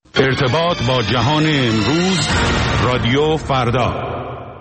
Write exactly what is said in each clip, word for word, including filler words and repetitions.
ارتباط با جهان امروز، رادیو فردا.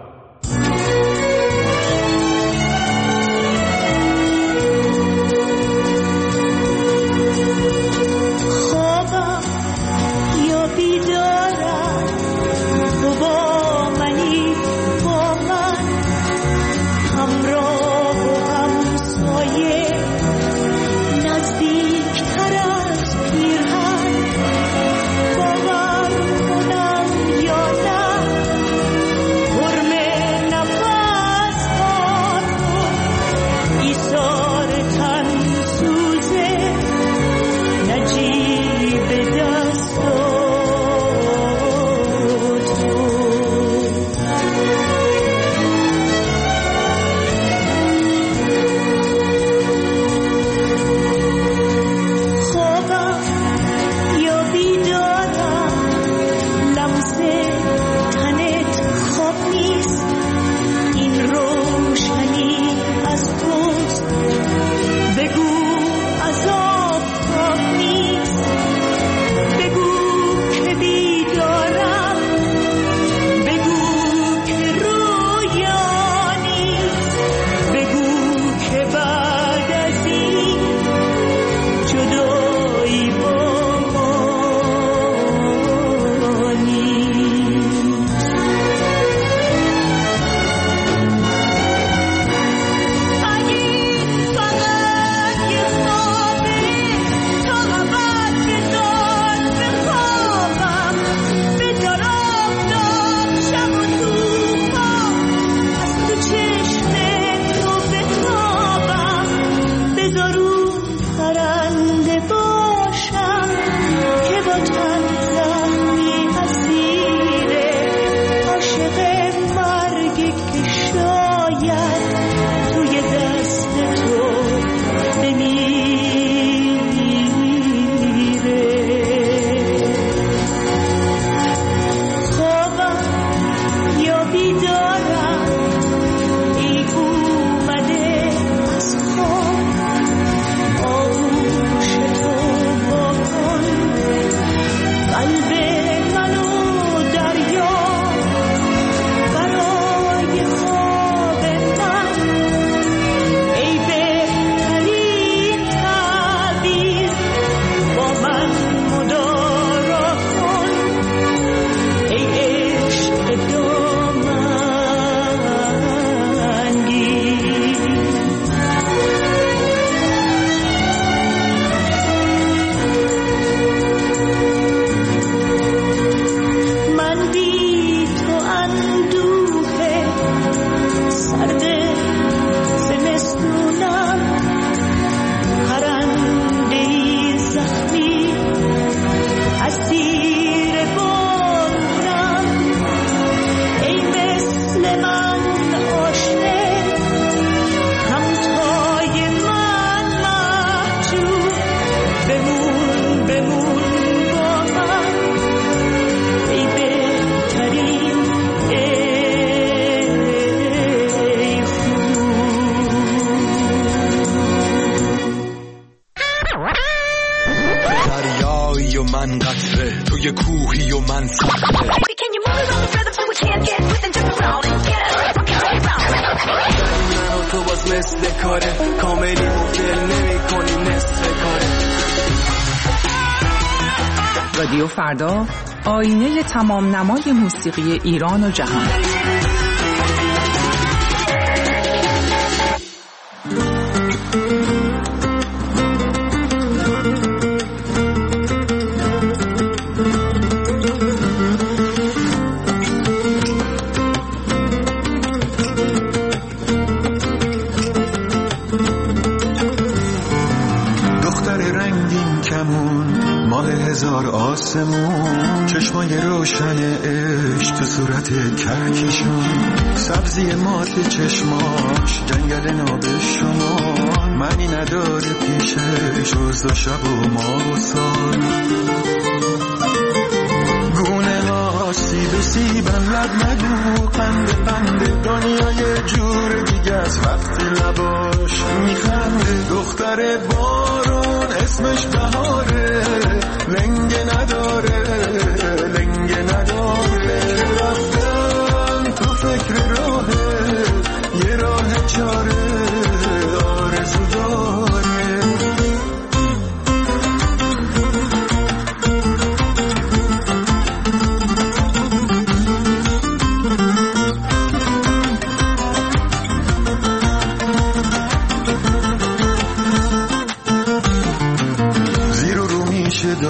رادیو فردا، آینه تمام نمای موسیقی ایران و جهان. چشمای روشن عشق تو صورت کهکشون، سبزی مات چشماش جنگل نابشمار، معنی نداره پیشش روز و شب و ماه و سال. گونه ها سیب و سیبن لب نگو، قند قند دنیای جور دیگه از وقتی لباش میخنده. دختر بارون اسمش بهاره، لنگه نداره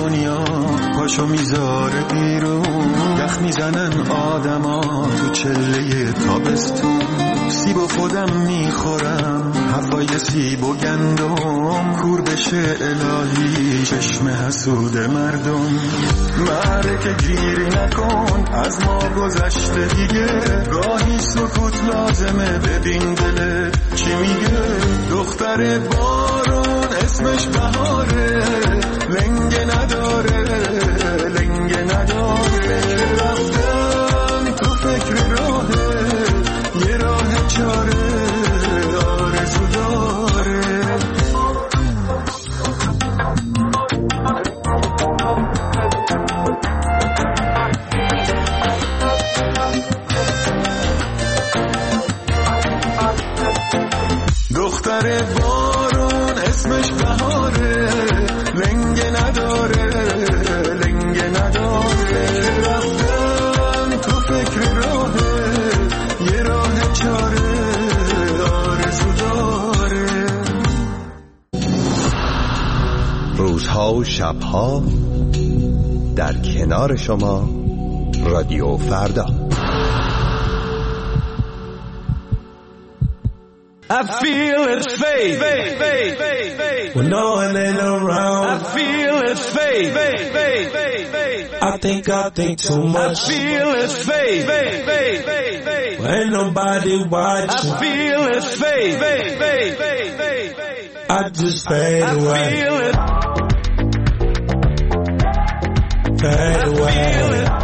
دنیا پاشو میذاره بیرون، یخ میزنن آدما تو چله تابستون. سیب و خودم میخورم هوای سیب و گندم، کور بشه الهی چشم حسود مردم. معرکه گیری نکن از ما گذشته دیگه، گاهی سکوت لازمه ببین دلت چی میگه. دختر بارون اسمش بهاره، لنگه نداره لنگه نداره. رفتم تو فکر راهه، یه راه چاره آرزو داره. دختر بارون اسمش بهاره، لنگه نداره لنگه نداره. رفتم تو فکر راهه، یه راه چاره آرزو داره. روزها و شبها در کنار شما رادیو فردا. I feel its fate. When no one ain't around, I feel its fate. I think I think too much. I feel its fate. When ain't nobody watching, I feel its fate. I just fade away. I feel it. Fade away. I feel it.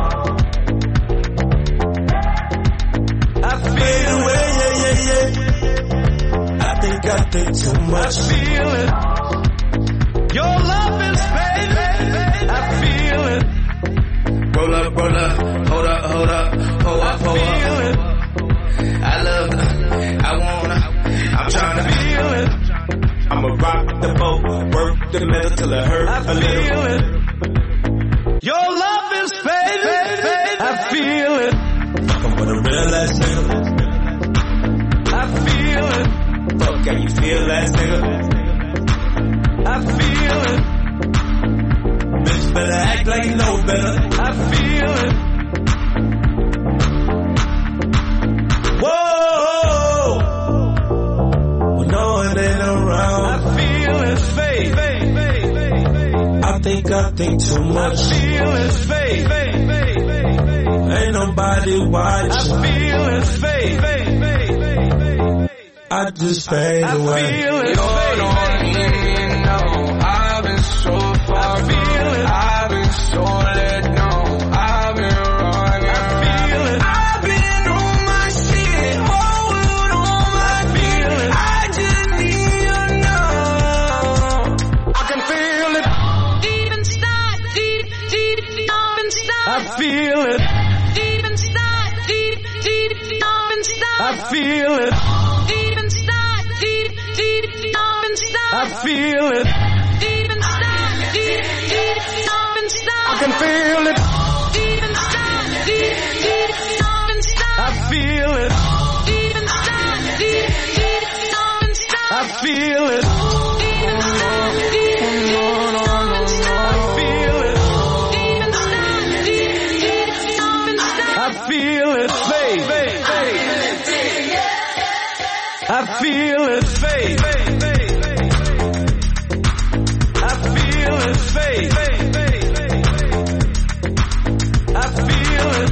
I fade away. Yeah, yeah, yeah. I think I think too much. I feel it. Your love is fading. I feel it. Roll up, roll up, hold up, hold up, hold up, hold up. I feel it. I love her, I wanna, I'm trying to feel it. I'ma rock the boat, work the metal till it hurt I a little. I feel it. Your love is fading. I feel it. Fuckin' with a real ass nigga. I feel it. Fuck, can you feel that, nigga? I feel it. Bitch better act like you know better. I feel it. Whoa! When no one ain't around, I feel it's fate. I think I think too much. I feel it's fate. Ain't nobody watching. I feel it's fate. I just fade away. I feel it. You don't even know. I've been so far. I feel it. I've been so let go. I've been wrong. I feel it. I've been on my shit. Whole world on my feet. I just need you to know. I can feel it. Deep inside, deep, deep, deep inside. I feel it. Deep inside, deep, deep, deep inside. I feel it. I feel it. Deep inside, deep, deep, deep inside. I can feel it. Deep inside, deep, deep, deep inside. I feel it. Deep inside, deep, deep, deep inside. I feel it. Deep inside, deep, deep, deep inside. I feel it. Deep inside, deep, deep, deep inside. I feel it. Fade. I feel it. Fade. Fade. I feel it.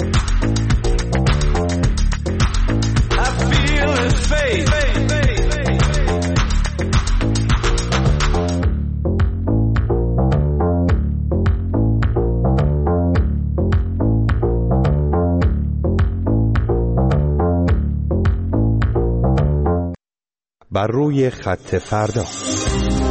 I feel it fade. بر روی خط فردا.